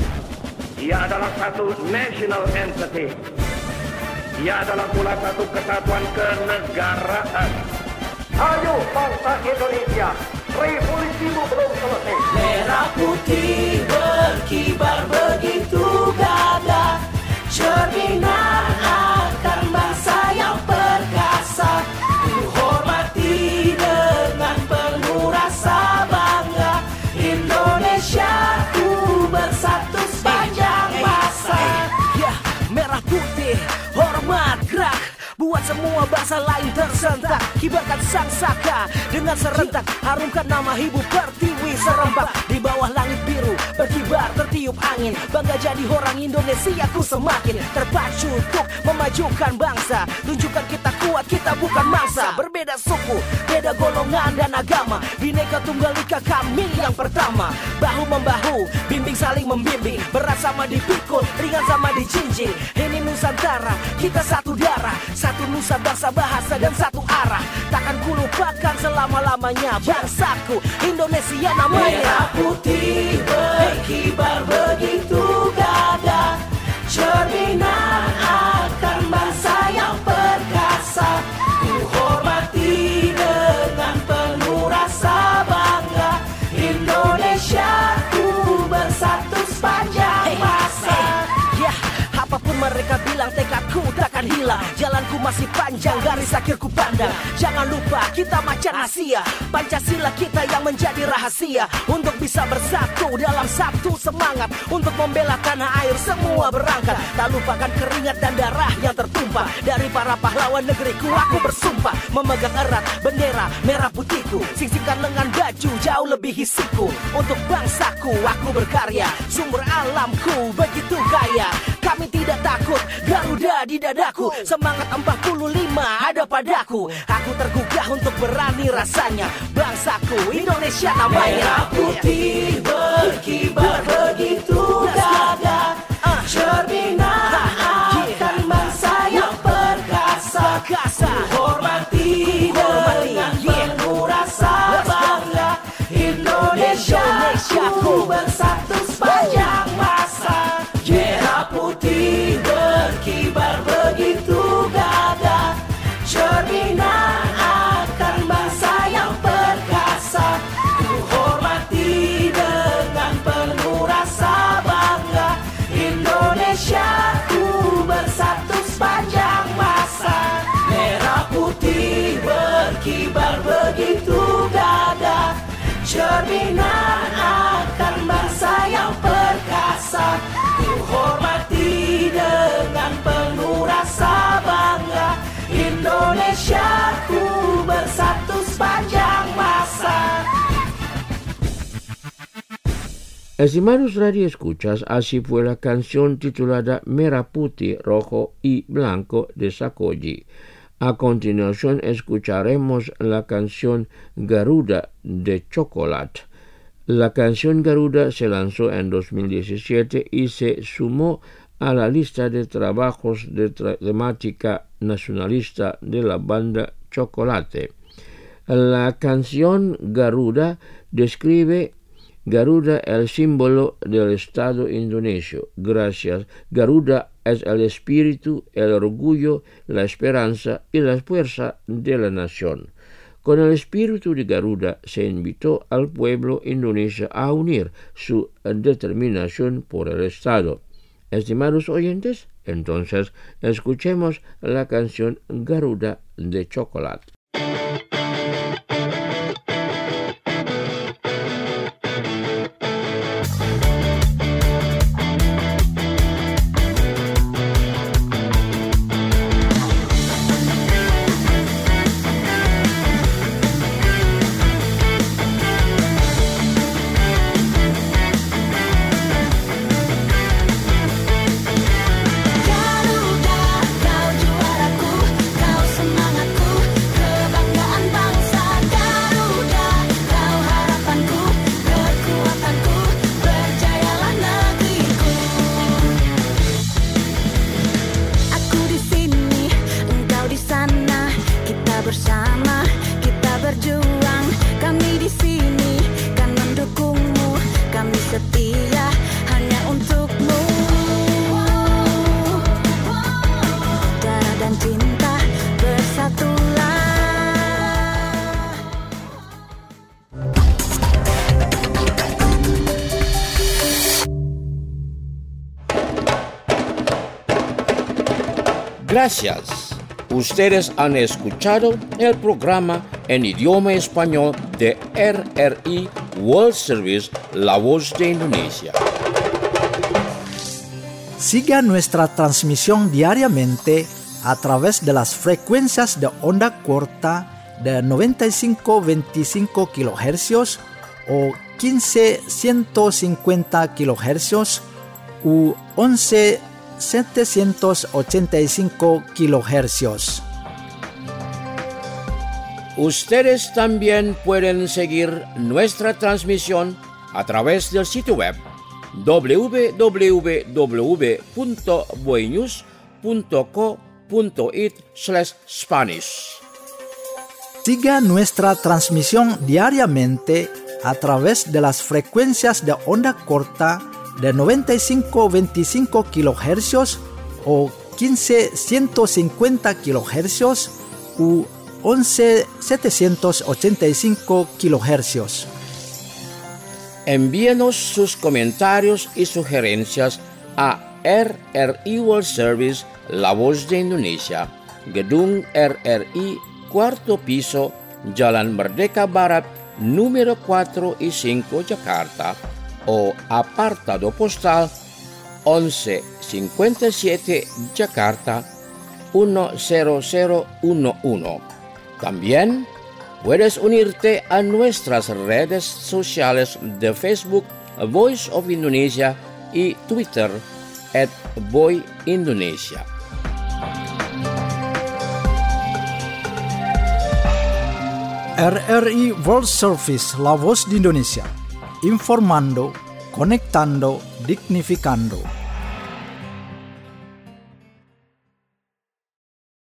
Ia adalah satu national entity. Ia adalah pula satu kesatuan kenegaraan. Ayo bangsa Indonesia, revolusimu belum selesai. Merah putih berkibar begitu gagah, cerminan akan bangsa yang perkasa. Ku hormati dengan penuh rasa bangga, Indonesia ku bersatu sepanjang masa. Ya, merah putih, hormat gerak, buat semua bangsa lain tersentak. Kibarkan sang saka dengan serentak, harumkan nama Ibu Pertiwi serempak. Di bawah langit biru berkibar tertiup angin, bangga jadi orang Indonesia ku semakin terpacu untuk memajukan bangsa. Tunjukkan kita kuat, kita bukan mangsa. Berbeda suku, beda golongan dan agama, Bhinneka Tunggal Ika kami yang pertama. Bahu membahu, bimbing saling membimbing, berat sama dipikul, ringan sama dijinjing. Ini Nusantara, kita satu darah, satu nusa, bangsa, bahasa dan satu arah. Takkan ku lupakan selama-lamanya bangsaku Indonesia namanya. Merah putih berkibar begitu gagah, cerminan akan bangsa yang perkasa. Ku hormati dengan penuh rasa bangga, Indonesia ku bersatu sepanjang masa. Ya, apapun mereka bilang tekadku takkan hilang, jalanku masih panjang, garis akhirku pandang. Jangan lupa kita macan Asia, Pancasila kita yang menjadi rahasia. Untuk bisa bersatu dalam satu semangat, untuk membela tanah air semua berangkat. Tak lupakan keringat dan darah yang tertumpah dari para pahlawan negeriku. Aku bersumpah memegang erat bendera merah putihku, singsingkan lengan baju jauh lebih hisiku. Untuk bangsaku aku berkarya, sumber alamku begitu kaya. Kami tidak takut, Garuda di dadaku, semangat empat puluh lima ada padaku. Aku tergugah untuk berani rasanya, bangsaku Indonesia namanya. Merah putih berkibar begitu gagah, cerminan akan bangsa yang perkasa. Ku hormati dengan penuh rasa bangga, Indonesia Estimados radioescuchas, así fue la canción titulada Merah Putih, Rojo y Blanco de Sarkozy. A continuación escucharemos la canción Garuda de Chocolate. La canción Garuda se lanzó en dos mil diecisiete y se sumó a la lista de trabajos de tra- temática nacionalista de la banda Chocolate. La canción Garuda describe Garuda, el símbolo del Estado indonesio. Gracias. Garuda es el espíritu, el orgullo, la esperanza y la fuerza de la nación. Con el espíritu de Garuda se invitó al pueblo indonesio a unir su determinación por el Estado. Estimados oyentes, entonces escuchemos la canción Garuda de Chocolate. Gracias. Ustedes han escuchado el programa en idioma español de R R I World Service, La Voz de Indonesia. Siga nuestra transmisión diariamente a través de las frecuencias de onda corta de noventa y cinco punto veinticinco kilohercios o quince punto ciento cincuenta kilohercios u once punto setecientos ochenta y cinco kilohercios. Ustedes también pueden seguir nuestra transmisión a través del sitio web doble u doble u doble u punto boenews punto co punto it slash Spanish. Siga nuestra transmisión diariamente a través de las frecuencias de onda corta de noventa y cinco punto veinticinco kilohercios o quince punto ciento cincuenta kilohercios u once punto setecientos ochenta y cinco kilohercios. Envíenos sus comentarios y sugerencias a R R I World Service, La Voz de Indonesia, Gedung R R I, cuarto piso, Jalan Merdeka Barat, número cuatro y cinco, Jakarta, o apartado postal once cincuenta y siete Jakarta uno cero cero uno uno. También puedes unirte a nuestras redes sociales de Facebook, Voice of Indonesia, y Twitter, at Boy Indonesia. R R I World Service, La Voz de Indonesia. Informando, conectando, dignificando.